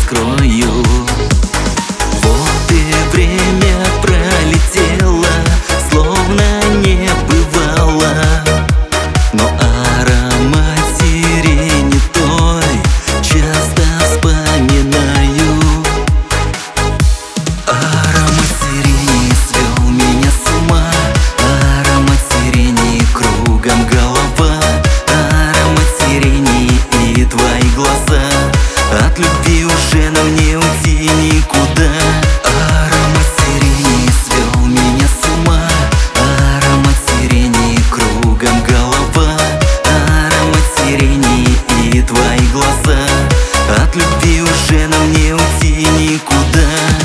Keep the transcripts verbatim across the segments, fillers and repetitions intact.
скрою. Вот и время пролетело, словно не бывало, но аромат сирени той часто вспоминаю. Аромат сирени свел меня с ума, аромат сирени кругом голова, аромат сирени и твои глаза. От любви уже нам не уйти никуда. Аромат сирени свел меня с ума, аромат сирени кругом голова, аромат сирени и твои глаза. От любви уже нам не уйти никуда.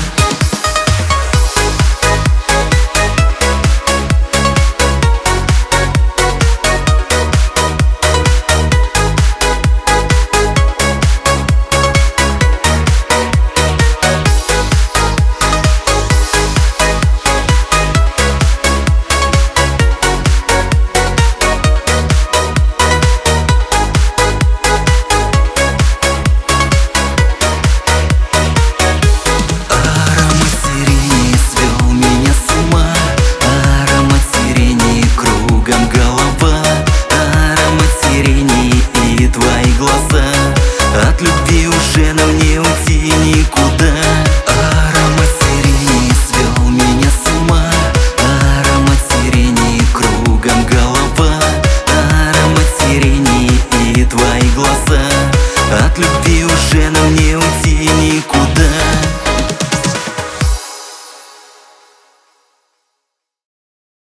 От любви уже нам не уйти никуда. Аромат сирени свел меня с ума, аромат сирени кругом голова, аромат сирени и твои глаза. От любви уже нам не уйти никуда.